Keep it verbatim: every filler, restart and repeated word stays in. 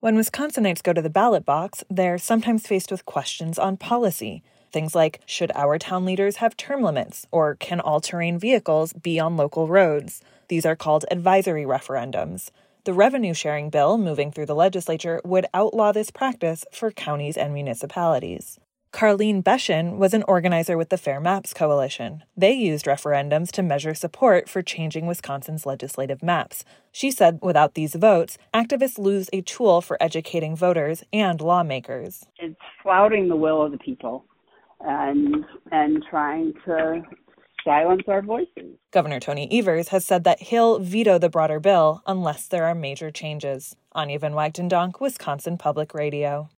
When Wisconsinites go to the ballot box, they're sometimes faced with questions on policy. Things like, should our town leaders have term limits, or can all-terrain vehicles be on local roads? These are called advisory referendums. The revenue-sharing bill moving through the legislature would outlaw this practice for counties and municipalities. Carlene Beshin was an organizer with the Fair Maps Coalition. They used referendums to measure support for changing Wisconsin's legislative maps. She said without these votes, activists lose a tool for educating voters and lawmakers. It's flouting the will of the people and and trying to silence our voices. Governor Tony Evers has said that he'll veto the broader bill unless there are major changes. Anya Van Wagtendonk, Wisconsin Public Radio.